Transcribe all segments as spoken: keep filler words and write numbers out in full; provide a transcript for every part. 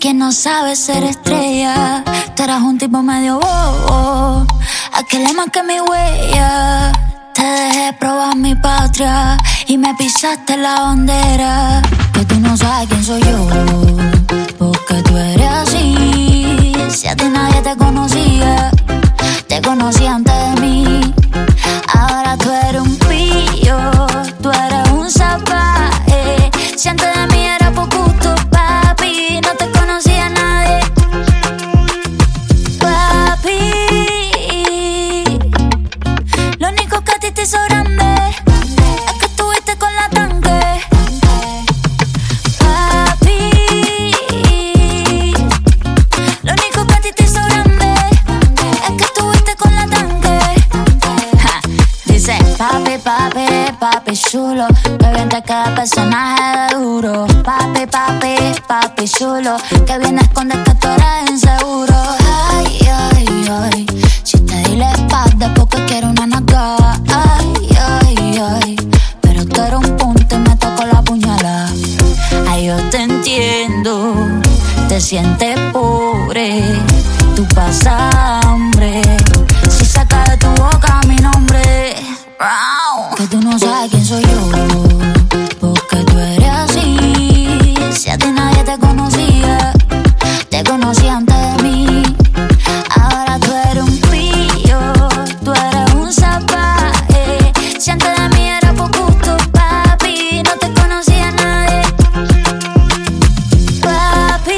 quien no sabe ser estrella. Tú eras un tipo medio bobo, aquel es más que mi huella. Te dejé probar mi patria y me pisaste la bandera. Que tú no sabes quién soy yo, porque tú eres así. Si a ti nadie te conocía, te conocí antes de mí. Ahora tú eres un pillo, tú eres un salvaje. Si antes de mí era por gusto, papi, no te conocía nadie. Papi, lo único que a ti te hizo grande es que estuviste con la tanque. Papi, lo único que a ti te hizo grande es que estuviste con la tanque. Ja, dice papi, papi, papi chulo, que bien te queda el personaje de duro. Papi, papi, papi chulo, que bien escondes que tú eres inseguro. Ay, ay, ay, si te di la espalda porque quiero una nalgada. Ay, ay, ay, pero tú eres un punto y me tocó la puñalada. Ay, yo te entiendo, te sientes pobre, tú pasas hambre. Si sacas de tu boca mi nombre, que tú no sabes quién soy yo, porque tú eres así. Si a ti nadie te conocía, te conocí antes de mí. Ahora tú eres un pillo, tú eres un salvaje. Si antes de mí era por gusto, papi, no te conocía nadie. Papi,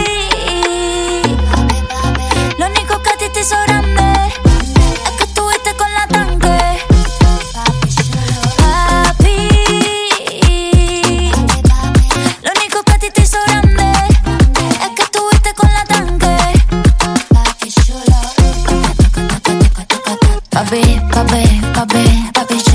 lo único que a ti te hizo grande es que estuviste con la tanque. Papi, lo único que a ti te hizo grande es que estuviste con la tanque. Papi, papi, papi, papi chulo.